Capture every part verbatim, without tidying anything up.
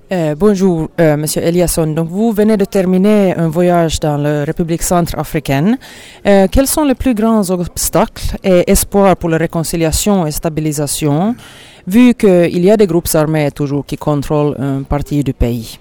Euh, bonjour, euh, Monsieur Eliasson. Donc, vous venez de terminer un voyage dans la République centrafricaine. Euh, quels sont les plus grands obstacles et espoirs pour la réconciliation et stabilisation, vu qu'il y a des groupes armés toujours qui contrôlent une partie du pays?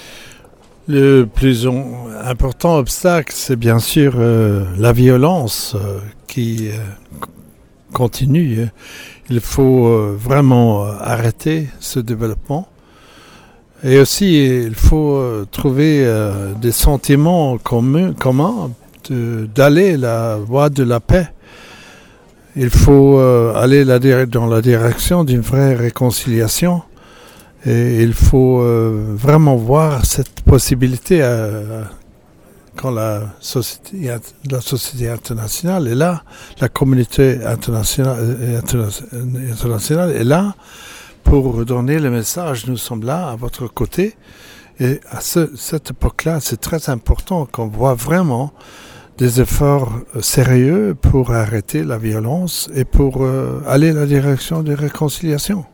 Le plus on, important obstacle, c'est bien sûr euh, la violence euh, qui euh, continue. Il faut euh, vraiment arrêter ce développement. Et aussi, il faut euh, trouver euh, des sentiments communs, communs de, d'aller la voie de la paix. Il faut euh, aller la, dans la direction d'une vraie réconciliation. Et il faut euh, vraiment voir cette possibilité euh, quand la société, la société internationale est là, la communauté internationale, internationale est là pour donner le message. Nous sommes là à votre côté. Et à ce, cette époque-là, c'est très important qu'on voit vraiment des efforts sérieux pour arrêter la violence et pour euh, aller dans la direction de réconciliation.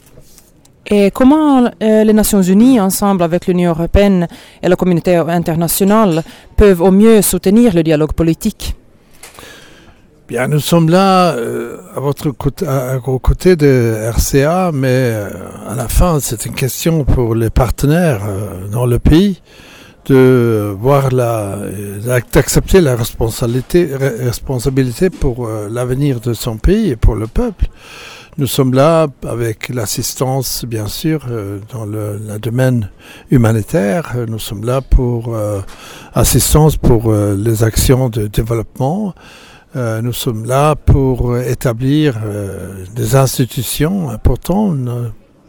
Et comment euh, les Nations Unies, ensemble avec l'Union européenne et la communauté internationale, peuvent au mieux soutenir le dialogue politique? Bien, nous sommes là euh, à votre côté, à, aux côtés de R C A, mais euh, à la fin, c'est une question pour les partenaires euh, dans le pays de voir la, d'accepter la responsabilité, responsabilité pour euh, l'avenir de son pays et pour le peuple. Nous sommes là avec l'assistance, bien sûr, euh, dans le, le domaine humanitaire. Nous sommes là pour euh, assistance pour euh, les actions de développement. Euh, nous sommes là pour établir euh, des institutions importantes euh,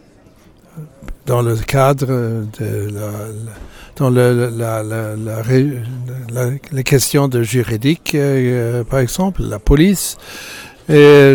dans le cadre de la, la dans le, la, la, la, la, les questions de juridique, euh, par exemple, la police, et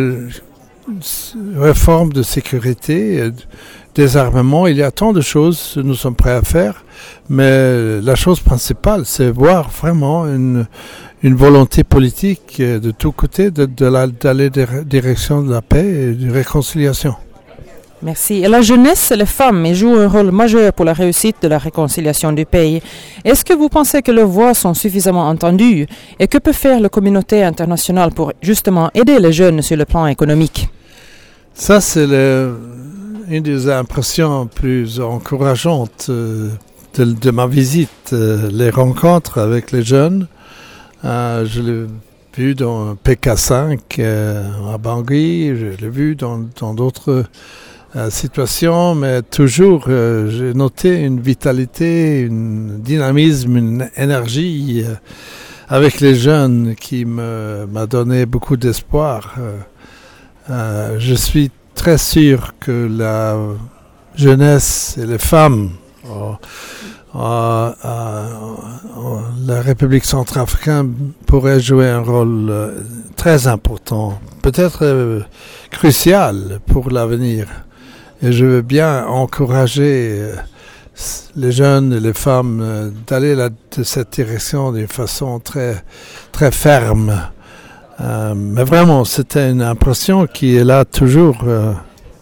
réforme de sécurité, désarmement. Il y a tant de choses que nous sommes prêts à faire, mais la chose principale, c'est voir vraiment une, une volonté politique de tous côtés de, de la, d'aller dans la direction de la paix et de la réconciliation. Merci. Et la jeunesse et les femmes ils jouent un rôle majeur pour la réussite de la réconciliation du pays. Est-ce que vous pensez que leurs voix sont suffisamment entendues? Et que peut faire la communauté internationale pour justement aider les jeunes sur le plan économique? Ça, c'est le, une des impressions plus encourageantes euh, de, de ma visite, euh, les rencontres avec les jeunes. Euh, je l'ai vu dans P K cinq euh, à Bangui, je l'ai vu dans, dans d'autres euh, situations, mais toujours euh, j'ai noté une vitalité, un dynamisme, une énergie euh, avec les jeunes qui me, m'a donné beaucoup d'espoir. Euh, euh, je suis très sûr que la jeunesse et les femmes oh, Euh, euh, la République centrafricaine pourrait jouer un rôle euh, très important, peut-être euh, crucial pour l'avenir. Et je veux bien encourager euh, les jeunes et les femmes euh, d'aller là, de cette direction d'une façon très, très ferme. Euh, mais vraiment, c'était une impression qui est là toujours euh,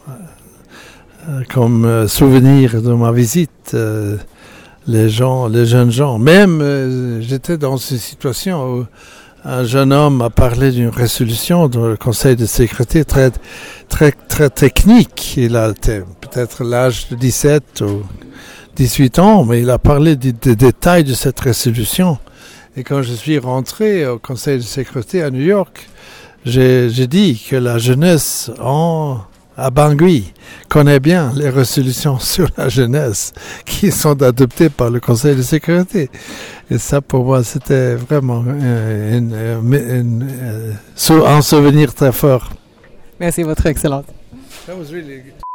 euh, comme euh, souvenir de ma visite. Euh, les gens, les jeunes gens. Même, euh, j'étais dans une situation où un jeune homme a parlé d'une résolution dans le Conseil de sécurité très, très, très technique. Il a peut-être l'âge de dix-sept ou dix-huit ans, mais il a parlé des, des détails de cette résolution. Et quand je suis rentré au Conseil de sécurité à New York, j'ai, j'ai dit que la jeunesse en à Bangui, connaît bien les résolutions sur la jeunesse qui sont adoptées par le Conseil de sécurité. Et ça, pour moi, c'était vraiment euh, une, une, une, un souvenir très fort. Merci, votre excellence. That was really